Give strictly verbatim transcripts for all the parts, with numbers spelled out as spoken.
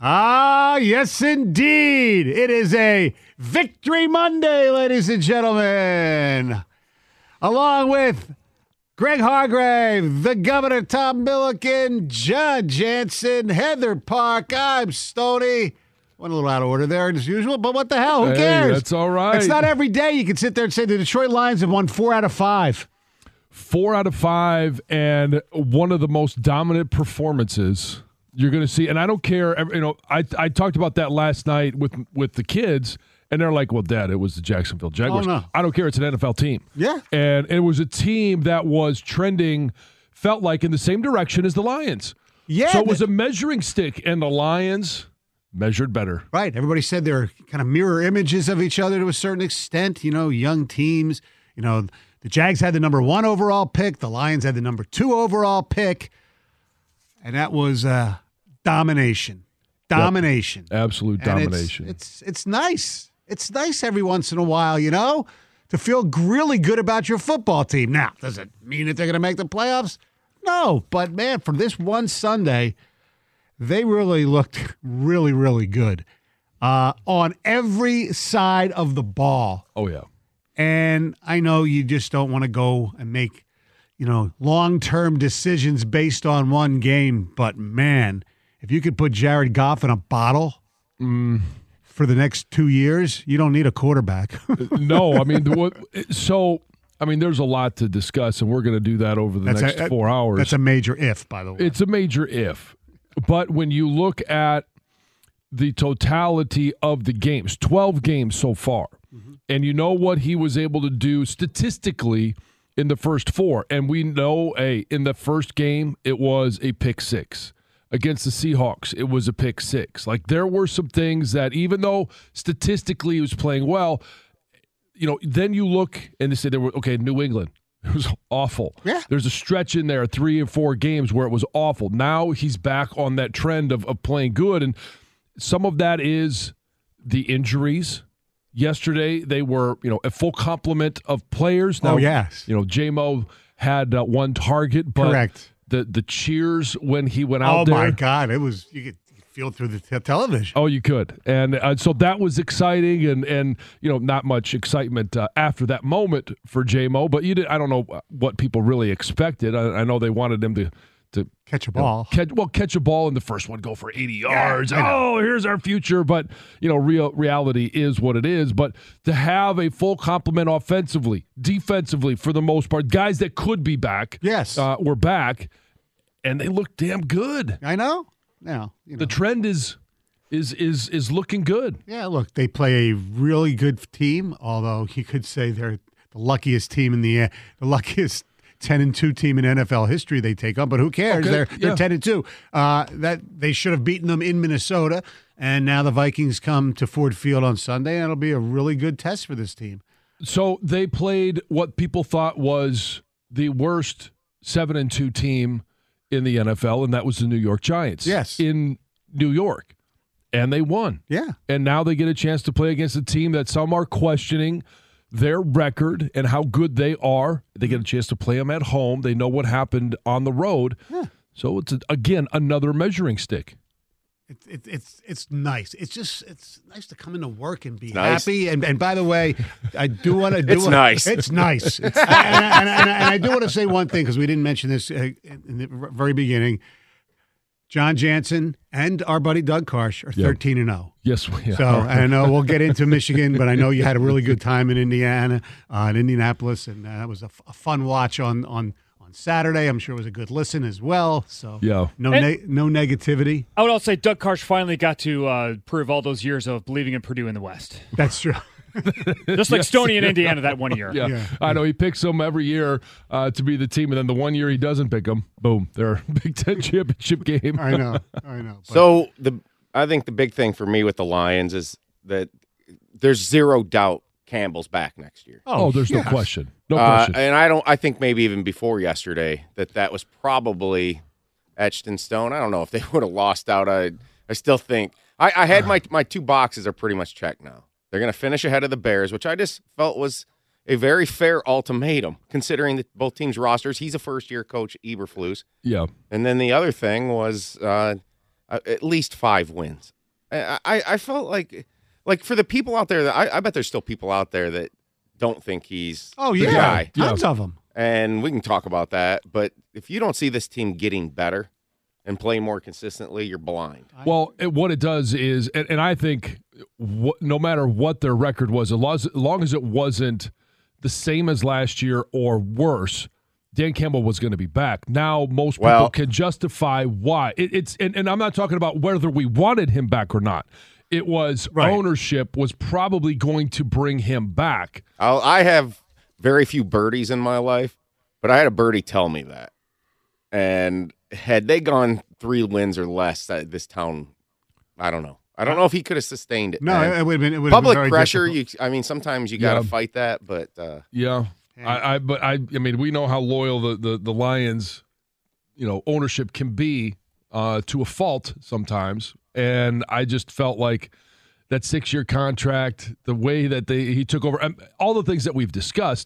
Ah, yes, indeed. It is a Victory Monday, ladies and gentlemen. Along with Greg Hargrave, the Governor Tom Milliken, John Jansen, Heather Park, I'm Stoney. Went a little out of order there as usual, but what the hell? Who hey, cares? That's all right. It's not every day you can sit there and say the Detroit Lions have won four out of five. Four out of five, and one of the most dominant performances you're going to see. And I don't care. You know, I I talked about that last night with with the kids, and they're like, "Well, Dad, it was the Jacksonville Jaguars." Oh, no. I don't care. It's an N F L team. Yeah, and it was a team that was trending, felt like in the same direction as the Lions. Yeah. So it was a measuring stick, and the Lions measured better. Right. Everybody said they're kind of mirror images of each other to a certain extent. You know, young teams. You know, the Jags had the number one overall pick. The Lions had the number two overall pick. And that was uh, domination. Domination. Yep. Absolute and domination. It's, it's it's nice. It's nice every once in a while, you know, to feel really good about your football team. Now, does it mean that they're going to make the playoffs? No. But, man, for this one Sunday, they really looked really, really good uh, on every side of the ball. Oh, yeah. And I know you just don't want to go and make, you know, long-term decisions based on one game. But, man, if you could put Jared Goff in a bottle mm. for the next two years, you don't need a quarterback. No, I mean, what, so, I mean, there's a lot to discuss, and we're going to do that over the that's next a, four hours. That's a major if, by the way. It's a major if. But when you look at the totality of the games, twelve games so far, mm-hmm. and you know what he was able to do statistically in the first four, and we know, hey, in the first game, it was a pick six. Against the Seahawks, it was a pick six. Like, there were some things that, even though statistically he was playing well, you know, then you look and they say, there were, okay, New England. It was awful. Yeah. There's a stretch in there, three or four games where it was awful. Now he's back on that trend of, of playing good, and some of that is the injuries. Yesterday, they were, you know, a full complement of players. Now, oh, yes. You know, J-Mo had uh, one target, but correct. The, the cheers when he went out oh there. Oh, my God. It was, you could feel through the te- television. Oh, you could. And uh, so that was exciting, and, and you know, not much excitement uh, after that moment for J-Mo, but you did, I don't know what people really expected. I, I know they wanted him to, to catch a ball. Know, catch, well, catch a ball in the first one, go for eighty yards. Yeah, oh, here's our future. But, you know, real reality is what it is. But to have a full complement offensively, defensively, for the most part, guys that could be back, yes, uh, were back, and they look damn good. I know. Now, you know. The trend is is is is looking good. Yeah, look, they play a really good team, although you could say they're the luckiest team in the the luckiest ten and two team in N F L history they take on, but who cares? Okay, they're yeah. they're ten and two. Uh, that they should have beaten them in Minnesota, and now the Vikings come to Ford Field on Sunday, and it'll be a really good test for this team. So they played what people thought was the worst seven and two team in the N F L, and that was the New York Giants. Yes. In New York. And they won. Yeah. And now they get a chance to play against a team that some are questioning their record and how good they are. They get a chance to play them at home. They know what happened on the road. Yeah. So it's, again, another measuring stick. It's it, it's it's nice. It's just it's nice to come into work and be it's nice. happy. And and by the way, I do want to do. It's wanna, nice. It's nice. It's, and, and, and, and I do want to say one thing because we didn't mention this uh, in the very beginning. John Jansen and our buddy Doug Karsh are thirteen and zero. Yes, we are. So I know we'll get into Michigan, but I know you had a really good time in Indiana, uh, in Indianapolis, and uh, that was a, f- a fun watch on on. Saturday. I'm sure it was a good listen as well. So yeah. no ne- no negativity. I would also say Doug Karsh finally got to uh, prove all those years of believing in Purdue in the West. That's true. Just like Yes. Stoney in Indiana that one year. Yeah, Yeah. I know he picks them every year uh, to be the team, and then the one year he doesn't pick them, boom, they're a Big Ten championship game. I know, I know. But So the I think the big thing for me with the Lions is that there's zero doubt Campbell's back next year. Oh, there's yes. no question. No Uh, question. and I don't. I think maybe even before yesterday that that was probably etched in stone. I don't know if they would have lost out. I I still think I, I had my my two boxes are pretty much checked now. They're going to finish ahead of the Bears, which I just felt was a very fair ultimatum considering that both teams' rosters. He's a first year coach, Eberflus, yeah. and then the other thing was uh, uh, at least five wins. I, I I felt like like for the people out there that I, I bet there's still people out there that don't think he's Oh the yeah, guy. tons of them. And we can talk about that. But if you don't see this team getting better and playing more consistently, you're blind. Well, it, what it does is, and, and I think wh- no matter what their record was, as long as, as long as it wasn't the same as last year or worse, Dan Campbell was going to be back. Now most people Well- can justify why. It, it's and, and I'm not talking about whether we wanted him back or not. It was Right. ownership was probably going to bring him back. I'll, I have very few birdies in my life, but I had a birdie tell me that. And had they gone three wins or less, that this town, I don't know. I don't know if he could have sustained it. No, man. it would have been. It would have been Public very pressure. difficult. You, I mean, sometimes you got to Yeah. fight that, but uh, Yeah, I, I but I I mean we know how loyal the the, the Lions, you know, ownership can be uh, to a fault sometimes, and I just felt like that six year contract, the way that they he took over, and all the things that we've discussed,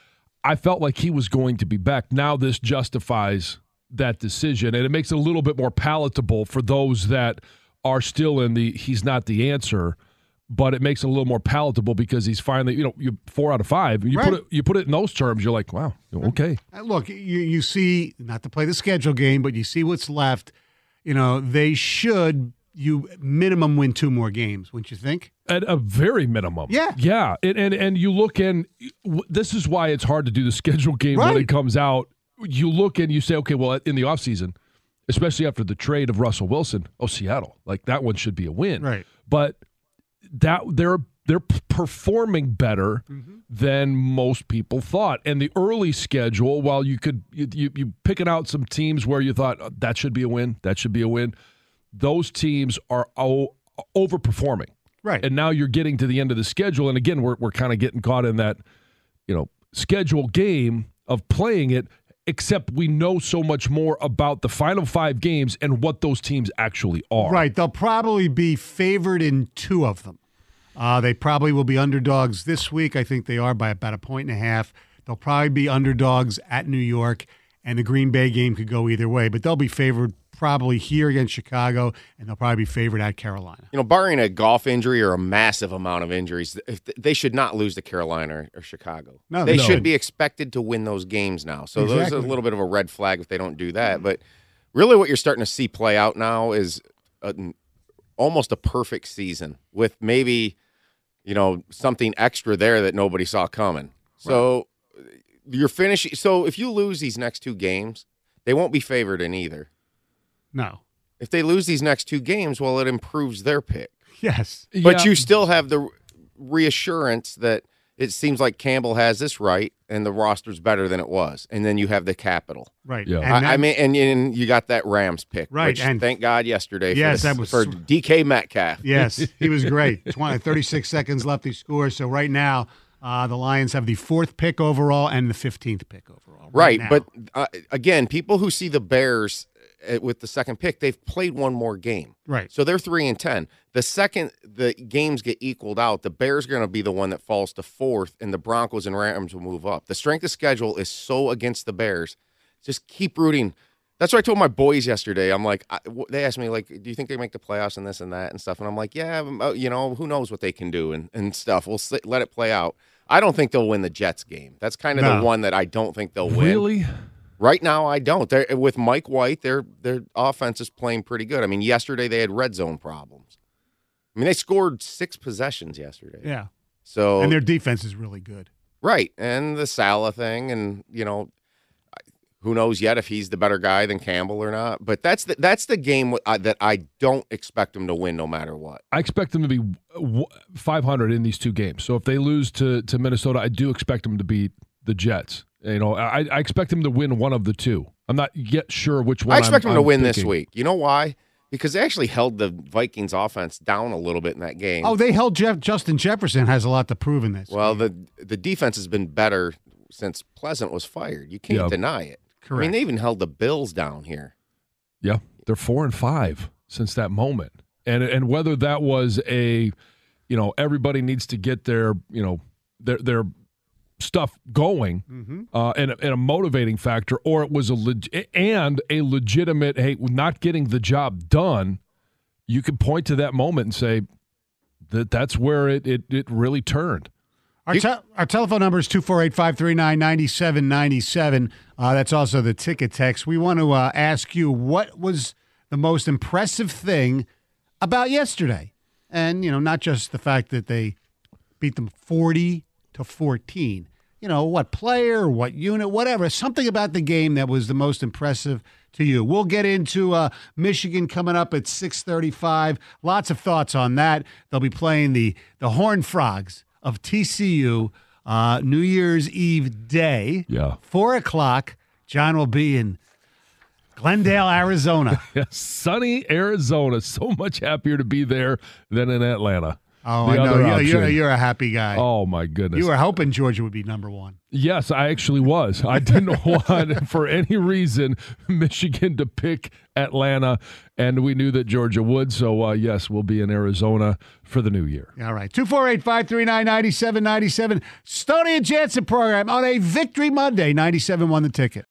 I felt like he was going to be back. Now this justifies that decision, and it makes it a little bit more palatable for those that are still in the he's not the answer. But it makes it a little more palatable because he's finally, you know, you four out of five. You Right. put it, you put it in those terms. You're like, wow, okay. Uh, Look, you you see, not to play the schedule game, but you see what's left. You know, they should you minimum win two more games, wouldn't you think? At a very minimum. Yeah. Yeah. And, and, and you look and this is why it's hard to do the schedule game when Right. it comes out. You look and you say, okay, well, in the offseason, especially after the trade of Russell Wilson, oh, Seattle, like that one should be a win. Right. But that they're they're performing better Mm-hmm. than most people thought. And the early schedule, while you could you, you, you picking out some teams where you thought oh, that should be a win, that should be a win, those teams are o- overperforming. Right. And now you're getting to the end of the schedule, and again, we're we're kind of getting caught in that, you know, schedule game of playing it. Except we know so much more about the final five games and what those teams actually are. Right. They'll probably be favored in two of them. Uh, they probably will be underdogs this week. I think they are by about a point and a half. They'll probably be underdogs at New York, and the Green Bay game could go either way. But they'll be favored probably here against Chicago, and they'll probably be favored at Carolina. you know, barring a golf injury or a massive amount of injuries, if they should not lose to Carolina or, or Chicago. No, they they should shouldn't. be expected to win those games now. So there's Exactly. a little bit of a red flag if they don't do that. But really, what you're starting to see play out now is a, almost a perfect season with maybe, you know, something extra there that nobody saw coming. So you're finishing. So if you lose these next two games, they won't be favored in either. No. If they lose these next two games, well, it improves their pick. Yes. But Yeah. you still have the reassurance that it seems like Campbell has this right and the roster's better than it was. And then you have the capital. Right. Yeah. And I, that- I mean, and, and you got that Rams pick. Right, Which, and- thank God yesterday Yes, for, that the, was for sw- D K Metcalf. Yes, he was great. twenty, thirty-six seconds left. He scores. So right now, uh, the Lions have the fourth pick overall and the fifteenth pick overall. Right. now. But uh, again, people who see the Bears uh, with the second pick, they've played one more game. Right. So they're three and ten. The second the games get equaled out, the Bears are going to be the one that falls to fourth, and the Broncos and Rams will move up. The strength of schedule is so against the Bears. Just keep rooting. That's what I told my boys yesterday. I'm like, I, w- they asked me, like, do you think they make the playoffs and this and that and stuff? And I'm like, yeah, um, uh, you know, who knows what they can do and, and stuff. We'll sit, let it play out. I don't think they'll win the Jets game. That's kind of No. the one that I don't think they'll win. Really? Right now, I don't. They're, with Mike White, their their offense is playing pretty good. I mean, yesterday they had red zone problems. I mean, they scored six possessions yesterday. yeah, So and their defense is really good. right, and the Salah thing, and you know, who knows yet if he's the better guy than Campbell or not. But that's the that's the game uh, that I don't expect him to win, no matter what. I expect them to be w- five hundred in these two games. So if they lose to, to Minnesota, I do expect them to beat the Jets. You know, I, I expect them to win one of the two. I'm not yet sure which one. I expect I'm, them to I'm win this picking. week. You know why? Because they actually held the Vikings offense down a little bit in that game. Oh, they held Jeff. Justin Jefferson has a lot to prove in this. Well, the the defense has been better since Pleasant was fired. You can't Yeah. deny it. I Correct. mean, they even held the Bills down here. Yeah, they're four and five since that moment, and and whether that was a, you know, everybody needs to get their you know their their stuff going, Mm-hmm. uh, and and a motivating factor, or it was a leg- and a legitimate hey, not getting the job done you could point to that moment and say that that's where it it, it really turned. Our, te- our telephone number is two four eight, five three nine, nine seven nine seven. Uh, that's also the ticket text. We want to uh, ask you, what was the most impressive thing about yesterday? And, you know, not just the fact that they beat them forty to fourteen. You know, what player, what unit, whatever. Something about the game that was the most impressive to you. We'll get into uh, Michigan coming up at six thirty-five. Lots of thoughts on that. They'll be playing the, the Horned Frogs of T C U uh, New Year's Eve day. Yeah. Four o'clock. John will be in Glendale, Arizona. Yes, sunny Arizona. So much happier to be there than in Atlanta. Oh, The I know. other You're, you're, option. you're a happy guy. Oh, my goodness. You were hoping Georgia would be number one. Yes, I actually was. I didn't want, for any reason, Michigan to pick Atlanta, and we knew that Georgia would. So, uh, yes, we'll be in Arizona for the new year. All right. two four eight, five three nine, nine seven nine seven. Stoney and Jansen program on a Victory Monday. ninety-seven won the ticket.